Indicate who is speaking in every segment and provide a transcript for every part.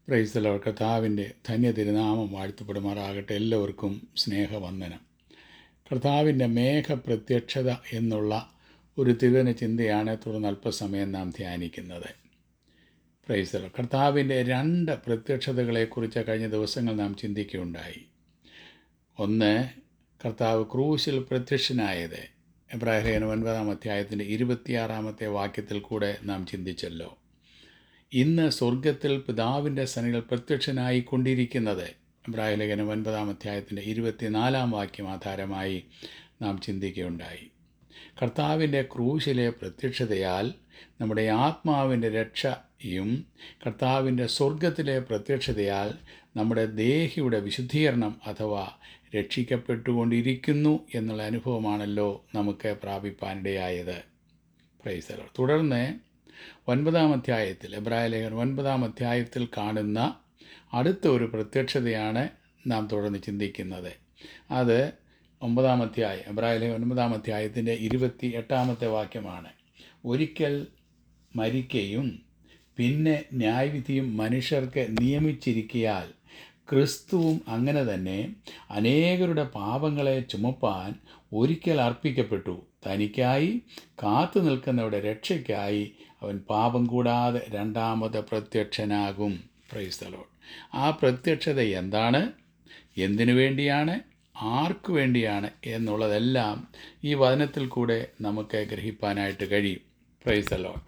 Speaker 1: Price the Lord. കർത്താവിൻ്റെ ധന്യ തിരുനാമം വാഴ്ത്തപ്പെടുമാറാകട്ടെ. എല്ലാവർക്കും സ്നേഹവന്ദനം. കർത്താവിൻ്റെ മേഘപ്രത്യക്ഷത എന്നുള്ള ഒരു തിരുവന ചിന്തയാണ് തുടർന്ന് അല്പസമയം നാം ധ്യാനിക്കുന്നത്. Praise the Lord. കർത്താവിൻ്റെ രണ്ട് പ്രത്യക്ഷതകളെക്കുറിച്ച് കഴിഞ്ഞ ദിവസങ്ങൾ നാം ചിന്തിക്കുകയുണ്ടായി. ഒന്ന്, കർത്താവ് ക്രൂശിൽ പ്രത്യക്ഷനായത് എബ്രായർ 9 അധ്യായത്തിൻ്റെ 26 വാക്യത്തിൽ കൂടെ നാം ചിന്തിച്ചല്ലോ. ഇന്ന് സ്വർഗത്തിൽ പിതാവിൻ്റെ സന്നിധിയിൽ പ്രത്യക്ഷനായിക്കൊണ്ടിരിക്കുന്നത് എബ്രായർ 9 അധ്യായത്തിൻ്റെ 24 വാക്യം ആധാരമായി നാം ചിന്തിക്കുകയുണ്ടായി. കർത്താവിൻ്റെ ക്രൂശിലെ പ്രത്യക്ഷതയാൽ നമ്മുടെ ആത്മാവിൻ്റെ രക്ഷയും കർത്താവിൻ്റെ സ്വർഗത്തിലെ പ്രത്യക്ഷതയാൽ നമ്മുടെ ദേഹിയുടെ വിശുദ്ധീകരണം അഥവാ രക്ഷിക്കപ്പെട്ടുകൊണ്ടിരിക്കുന്നു എന്നുള്ള അനുഭവമാണല്ലോ നമുക്ക് പ്രാപിപ്പാനിടയായത്. Price the Lord. തുടർന്ന് 9 അധ്യായത്തിൽ എബ്രായർ 9 അധ്യായത്തിൽ കാണുന്ന അടുത്ത ഒരു പ്രത്യക്ഷതയാണ് നാം തുടർന്ന് ചിന്തിക്കുന്നത്. അത് 9 അധ്യായം എബ്രായർ 9 അധ്യായത്തിൻ്റെ 28 വാക്യമാണ്. ഒരിക്കൽ മരിക്കയും പിന്നെ ന്യായവിധിയും മനുഷ്യർക്ക് നിയമിച്ചിരിക്കയാൽ ക്രിസ്തുവും അങ്ങനെ തന്നെ അനേകരുടെ പാപങ്ങളെ ചുമപ്പാൻ ഒരിക്കൽ അർപ്പിക്കപ്പെട്ടു. തനിക്കായി കാത്തു നിൽക്കുന്നവരുടെ രക്ഷയ്ക്കായി അവൻ പാപം കൂടാതെ രണ്ടാമത് പ്രത്യക്ഷനാകും. Price the Lord. ആ പ്രത്യക്ഷത എന്താണ്, എന്തിനു വേണ്ടിയാണ്, ആർക്കു വേണ്ടിയാണ് എന്നുള്ളതെല്ലാം ഈ വചനത്തിൽ കൂടെ നമുക്ക് ഗ്രഹിപ്പാനായിട്ട് കഴിയും. Praise the Lord.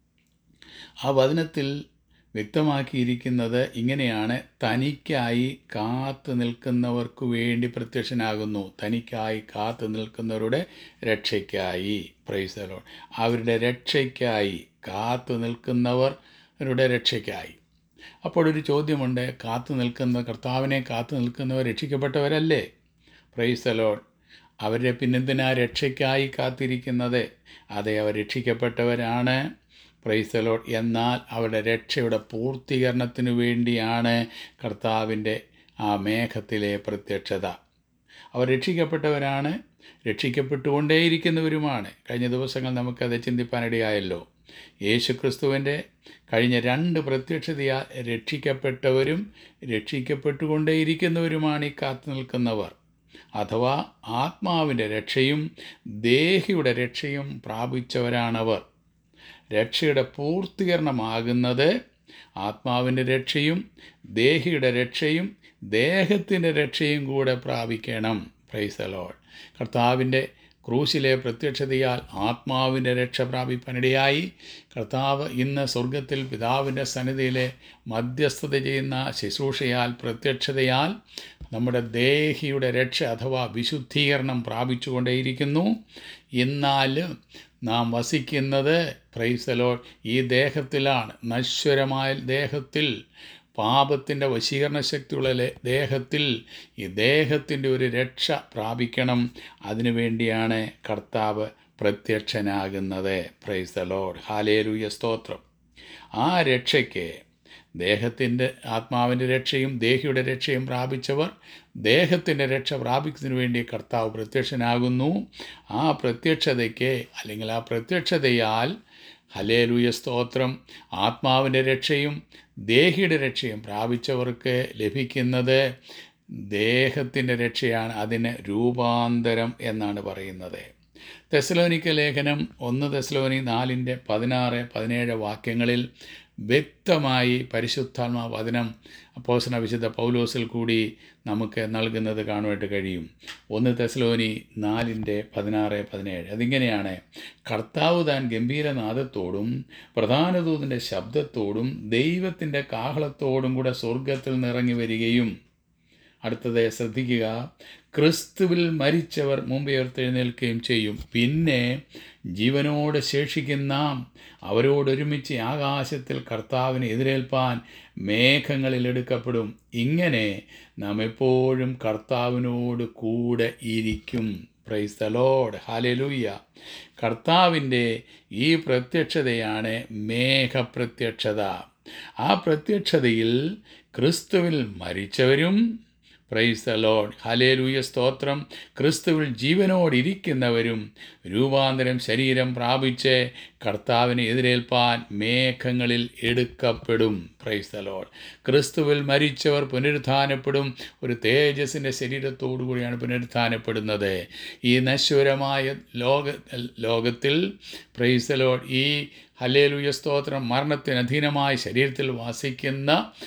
Speaker 1: ആ വചനത്തിൽ വ്യക്തമാക്കിയിരിക്കുന്നത് ഇങ്ങനെയാണ്: തനിക്കായി കാത്തു നിൽക്കുന്നവർക്ക് വേണ്ടി പ്രത്യക്ഷനാകുന്നു. തനിക്കായി കാത്തു നിൽക്കുന്നവരുടെ രക്ഷയ്ക്കായി. Praise the Lord. അവരുടെ രക്ഷയ്ക്കായി കാത്തു നിൽക്കുന്നവരുടെ രക്ഷയ്ക്കായി. അപ്പോൾ ഒരു ചോദ്യമുണ്ട്, കർത്താവിനെ കാത്തു നിൽക്കുന്നവർ രക്ഷിക്കപ്പെട്ടവരല്ലേ? Price the Lord. അവരെ പിന്നെന്തിനാ രക്ഷയ്ക്കായി കാത്തിരിക്കുന്നത്? അതെ, അവർ രക്ഷിക്കപ്പെട്ടവരാണ്. Praise the Lord. എന്നാൽ അവരുടെ രക്ഷയുടെ പൂർത്തീകരണത്തിനു വേണ്ടിയാണ് കർത്താവിൻ്റെ ആ മേഘത്തിലെ പ്രത്യക്ഷത. അവർ രക്ഷിക്കപ്പെട്ടവരാണ്, രക്ഷിക്കപ്പെട്ടുകൊണ്ടേയിരിക്കുന്നവരുമാണ്. കഴിഞ്ഞ ദിവസങ്ങൾ നമുക്കത് ചിന്തിപ്പാനിടയായല്ലോ. യേശുക്രിസ്തുവിൻ്റെ കഴിഞ്ഞ 2 പ്രത്യക്ഷതയാൽ രക്ഷിക്കപ്പെട്ടവരും രക്ഷിക്കപ്പെട്ടുകൊണ്ടേയിരിക്കുന്നവരുമാണ് ഈ കാത്തു നിൽക്കുന്നവർ. അഥവാ ആത്മാവിൻ്റെ രക്ഷയും ദേഹിയുടെ രക്ഷയും പ്രാപിച്ചവരാണവർ. രക്ഷയുടെ പൂർത്തീകരണമാകുന്നത് ആത്മാവിൻ്റെ രക്ഷയും ദേഹിയുടെ രക്ഷയും ദേഹത്തിൻ്റെ രക്ഷയും കൂടെ പ്രാപിക്കണം. Praise the Lord. കർത്താവിൻ്റെ ക്രൂശിലെ പ്രത്യക്ഷതയാൽ ആത്മാവിൻ്റെ രക്ഷ പ്രാപിപ്പാനിടയായി. കർത്താവ് ഇന്ന് സ്വർഗത്തിൽ പിതാവിൻ്റെ സന്നിധിയിലെ മധ്യസ്ഥത ചെയ്യുന്ന ശുശ്രൂഷയാൽ പ്രത്യക്ഷതയാൽ നമ്മുടെ ദേഹിയുടെ രക്ഷ അഥവാ വിശുദ്ധീകരണം പ്രാപിച്ചുകൊണ്ടേയിരിക്കുന്നു. എന്നാലും നാം വസിക്കുന്നത് പ്രൈസ് ദി ലോർഡ് ഈ ദേഹത്തിലാണ്. നശ്വരമായ ദേഹത്തിൽ, പാപത്തിൻ്റെ വശീകരണ ശക്തിയുള്ള ദേഹത്തിൽ, ഈ ദേഹത്തിൻ്റെ ഒരു രക്ഷ പ്രാപിക്കണം. അതിനുവേണ്ടിയാണ് കർത്താവ് പ്രത്യക്ഷനാകുന്നത്. Praise the Lord. ഹല്ലേലൂയ, സ്തോത്രം. ആ രക്ഷയ്ക്ക് ദേഹത്തിൻ്റെ ആത്മാവിൻ്റെ രക്ഷയും ദേഹിയുടെ രക്ഷയും പ്രാപിച്ചവർ ദേഹത്തിൻ്റെ രക്ഷ പ്രാപിക്കുന്നതിന് വേണ്ടി കർത്താവ് പ്രത്യക്ഷനാകുന്നു. ആ പ്രത്യക്ഷതയ്ക്ക് അല്ലെങ്കിൽ ആ പ്രത്യക്ഷതയാൽ ഹല്ലേലൂയ, സ്തോത്രം, ആത്മാവിൻ്റെ രക്ഷയും ദേഹിയുടെ രക്ഷയും പ്രാപിച്ചവർക്ക് ലഭിക്കുന്നത് ദേഹത്തിൻ്റെ രക്ഷയാണ്. അതിന് രൂപാന്തരം എന്നാണ് പറയുന്നത്. തെസ്സലോനിക്ക ലേഖനം 1 തെസ്സലോനി 4:16-17 വാക്യങ്ങളിൽ വ്യക്തമായി പരിശുദ്ധാത്മാ വചനം അപ്പോസ്തലനായ വിശുദ്ധ പൗലോസിൽ കൂടി നമുക്ക് നൽകുന്നത് കാണുവാനായിട്ട് കഴിയും. 1 തെസ്സലോനി 4:16-17 അതിങ്ങനെയാണ്: കർത്താവ് താൻ ഗംഭീരനാദത്തോടും പ്രധാന ദൂതൻ്റെ ശബ്ദത്തോടും ദൈവത്തിൻ്റെ കാഹളത്തോടും കൂടെ സ്വർഗത്തിൽ നിന്നിറങ്ങി വരികയും. അടുത്തത് ശ്രദ്ധിക്കുക: ക്രിസ്തുവിൽ മരിച്ചവർ മുമ്പേ ഉയർത്തെഴുന്നേൽക്കുകയും ചെയ്യും. പിന്നെ ജീവനോട് ശേഷിക്കുന്ന നാം അവരോടൊരുമിച്ച് ആകാശത്തിൽ കർത്താവിനെ എതിരേൽപ്പാൻ മേഘങ്ങളിൽ എടുക്കപ്പെടും. ഇങ്ങനെ നാം എപ്പോഴും കർത്താവിനോട് കൂടെ ഇരിക്കും. Praise the Lord. ഹല്ലേലൂയ. കർത്താവിൻ്റെ ഈ പ്രത്യക്ഷതയാണ് മേഘപ്രത്യക്ഷത. ആ പ്രത്യക്ഷതയിൽ ക്രിസ്തുവിൽ മരിച്ചവരും പ്രൈസ് ദ ലോർഡ്. ഹല്ലേലൂയ, സ്തോത്രം. ക്രിസ്തുവിൽ ജീവനോടിരിക്കുന്നവരും രൂപാന്തരം ശരീരം പ്രാപിച്ച് കർത്താവിനെ എതിരേൽപ്പാൻ മേഘങ്ങളിൽ എടുക്കപ്പെടും. Praise the Lord. ക്രിസ്തുവിൽ മരിച്ചവർ പുനരുത്ഥാനപ്പെടും. ഒരു തേജസ്സിൻ്റെ ശരീരത്തോടു കൂടിയാണ് പുനരുത്ഥാനപ്പെടുന്നത്. ഈ നശ്വരമായ ലോകത്തിൽ പ്രൈസ് ദ ലോർഡ്, ഈ ഹല്ലേലൂയ, സ്തോത്രം, മരണത്തിന് അധീനമായ ശരീരത്തിൽ വാസിക്കുന്ന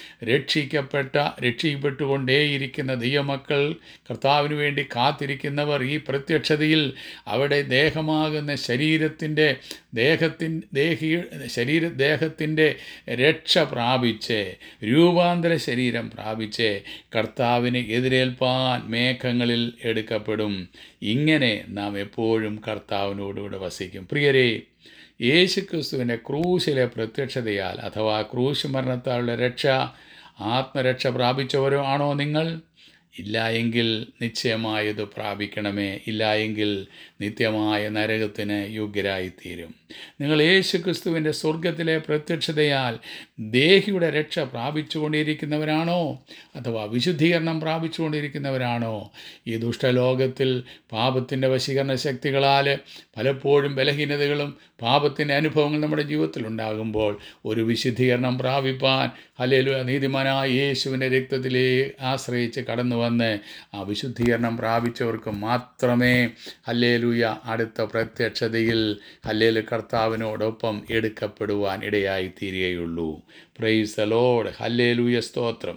Speaker 1: രക്ഷിക്കപ്പെട്ടുകൊണ്ടേയിരിക്കുന്ന ദൈവമക്കൾ, കർത്താവിന് വേണ്ടി കാത്തിരിക്കുന്നവർ ഈ പ്രത്യക്ഷതയിൽ അവിടെ ദേഹമാകുന്ന ദേഹത്തിൻ്റെ രക്ഷ പ്രാപിച്ച് രൂപാന്തര ശരീരം പ്രാപിച്ച് കർത്താവിനെ എതിരേൽപ്പാൻ മേഘങ്ങളിൽ എടുക്കപ്പെടും. ഇങ്ങനെ നാം എപ്പോഴും കർത്താവിനോടുകൂടെ വസിക്കും. പ്രിയരേ, യേശുക്രിസ്തുവിൻ്റെ ക്രൂശിലെ പ്രത്യക്ഷതയാൽ അഥവാ ക്രൂശ് മരണത്താലുള്ള രക്ഷ, ആത്മരക്ഷ പ്രാപിച്ചവരോ ആണോ നിങ്ങൾ? ഇല്ല എങ്കിൽ നിശ്ചയമായത് പ്രാപിക്കണമേ. ഇല്ല എങ്കിൽ നിത്യമായ നരകത്തിന് യോഗ്യരായിത്തീരും. നിങ്ങൾ യേശുക്രിസ്തുവിൻ്റെ സ്വർഗത്തിലെ പ്രത്യക്ഷതയാൽ ദേഹിയുടെ രക്ഷ പ്രാപിച്ചുകൊണ്ടിരിക്കുന്നവരാണോ? അഥവാ വിശുദ്ധീകരണം പ്രാപിച്ചുകൊണ്ടിരിക്കുന്നവരാണോ? ഈ ദുഷ്ടലോകത്തിൽ പാപത്തിൻ്റെ വശീകരണ ശക്തികളാൽ പലപ്പോഴും ബലഹീനതകളും പാപത്തിൻ്റെ അനുഭവങ്ങൾ നമ്മുടെ ജീവിതത്തിൽ ഉണ്ടാകുമ്പോൾ ഒരു വിശുദ്ധീകരണം പ്രാപിപ്പാൻ ഹല്ലേലൂയ നീതിമാനായ യേശുവിൻ്റെ രക്തത്തിലെ ആശ്രയിച്ച് കടന്നു വന്ന് ആ വിശുദ്ധീകരണം പ്രാപിച്ചവർക്ക് മാത്രമേ ഹല്ലേലൂയ അടുത്ത പ്രത്യക്ഷതയിൽ ഹല്ലേലൂയ കർത്താവിനോടൊപ്പം എടുക്കപ്പെടുവാൻ ഇടയായി തീരുകയുള്ളൂ. Praise the Lord. ഹല്ലേലൂയ, സ്തോത്രം.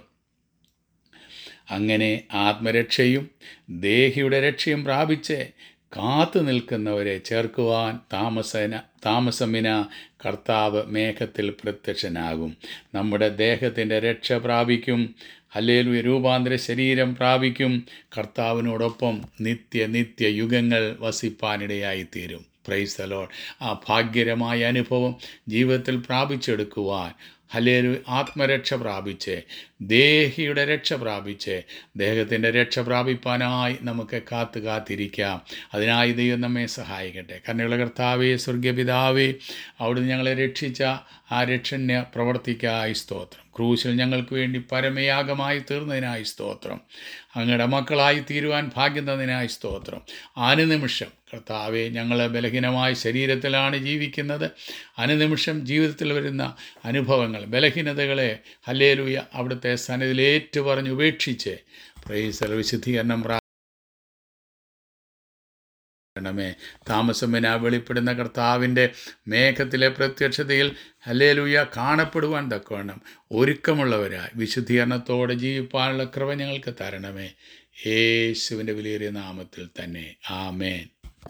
Speaker 1: അങ്ങനെ ആത്മരക്ഷയും ദേഹിയുടെ രക്ഷയും പ്രാപിച്ച് കാത്തു നിൽക്കുന്നവരെ ചേർക്കുവാൻ താമസമിന കർത്താവ് മേഘത്തിൽ പ്രത്യക്ഷനാകും. നമ്മുടെ ദേഹത്തിൻ്റെ രക്ഷ പ്രാപിക്കും. ഹല്ലേലൂയ, രൂപാന്തര ശരീരം പ്രാപിക്കും. കർത്താവിനോടൊപ്പം നിത്യ യുഗങ്ങൾ വസിപ്പാനിടയായിത്തീരും. Praise the Lord. ആ ഭാഗ്യകരമായ അനുഭവം ജീവിതത്തിൽ പ്രാപിച്ചെടുക്കുവാൻ ഹല്ലേലൂയ ആത്മരക്ഷ പ്രാപിച്ച് ദേഹിയുടെ രക്ഷ പ്രാപിച്ച് ദേഹത്തിൻ്റെ രക്ഷ പ്രാപിപ്പാനായി നമുക്ക് കാത്തിരിക്കാം. അതിനായി ദൈവം നമ്മെ സഹായിക്കട്ടെ. കരുണയുള്ള കർത്താവേ, സ്വർഗപിതാവേ, അവിടുന്ന് ഞങ്ങളെ രക്ഷിച്ച ആ രക്ഷണ്യ പ്രവർത്തിക്കായി സ്തോത്രം. ക്രൂശിൽ ഞങ്ങൾക്ക് വേണ്ടി പരമയാഗമായി തീർന്നതിനായി സ്തോത്രം. അങ്ങയുടെ മക്കളായി തീരുവാൻ ഭാഗ്യം തന്നതിനായി സ്തോത്രം. അനുനിമിഷം കർത്താവെ, ഞങ്ങൾ ബലഹീനമായ ശരീരത്തിലാണ് ജീവിക്കുന്നത്. അനുനിമിഷം ജീവിതത്തിൽ വരുന്ന അനുഭവങ്ങൾ, ബലഹീനതകളെ ഹല്ലേലൂയ അവിടുത്തെ സന്നിധിയിൽ ഏറ്റുപറഞ്ഞ് ഉപേക്ഷിച്ച് പ്രൈസ് വിശുദ്ധീകരണം താമസമിന വെളിപ്പെടുന്ന കർത്താവിൻ്റെ മേഘത്തിലെ പ്രത്യക്ഷതയിൽ ഹല്ലേലൂയ കാണപ്പെടുവാൻ തക്കവണ്ണം ഒരുക്കമുള്ളവരായി വിശുദ്ധീകരണത്തോടെ ജീവിപ്പാനുള്ള കൃപ ഞങ്ങൾക്ക് തരണമേ. യേശുവിൻ്റെ വിലയേറിയ നാമത്തിൽ തന്നെ. ആമേൻ.